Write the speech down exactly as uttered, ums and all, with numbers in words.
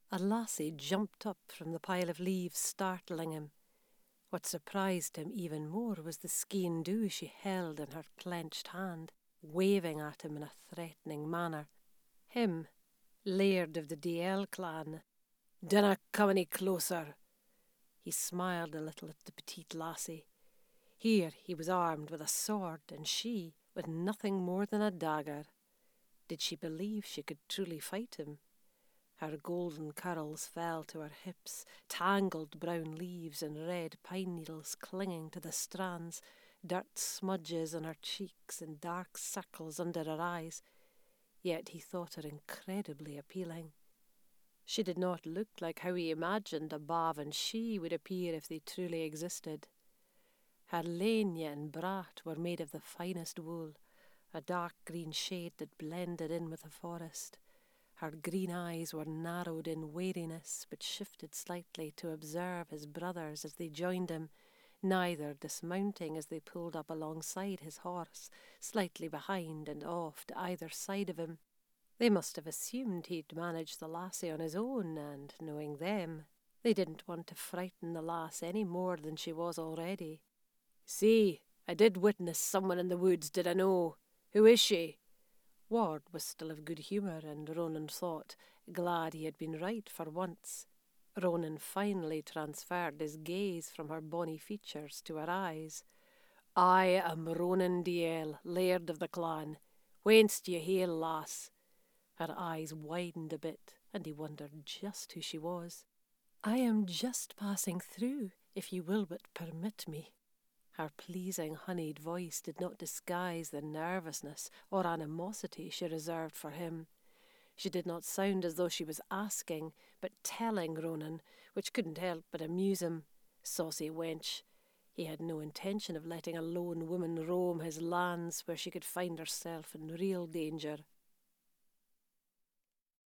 A lassie jumped up from the pile of leaves, startling him. What surprised him even more was the skein dhu she held in her clenched hand, waving at him in a threatening manner. Him, laird of the Dael clan. "Dinna come any closer." He smiled a little at the petite lassie. Here he was armed with a sword, and she with nothing more than a dagger. Did she believe she could truly fight him? Her golden curls fell to her hips, tangled brown leaves and red pine needles clinging to the strands, dirt smudges on her cheeks and dark circles under her eyes. Yet he thought her incredibly appealing. She did not look like how he imagined a Bav and she would appear if they truly existed. Her lania and brat were made of the finest wool, a dark green shade that blended in with the forest. Her green eyes were narrowed in wariness, but shifted slightly to observe his brothers as they joined him, neither dismounting as they pulled up alongside his horse, slightly behind and off to either side of him. They must have assumed he'd manage the lassie on his own, and, knowing them, they didn't want to frighten the lass any more than she was already. "See, I did witness someone in the woods, did I know? Who is she?" Ward was still of good humour, and Ronan thought, glad he had been right for once. Ronan finally transferred his gaze from her bonny features to her eyes. "I am Ronan Dael, laird of the clan. Whence do you hail, lass?" Her eyes widened a bit, and he wondered just who she was. "I am just passing through, if you will but permit me." Her pleasing honeyed voice did not disguise the nervousness or animosity she reserved for him. She did not sound as though she was asking, but telling Ronan, which couldn't help but amuse him. Saucy wench. He had no intention of letting a lone woman roam his lands where she could find herself in real danger.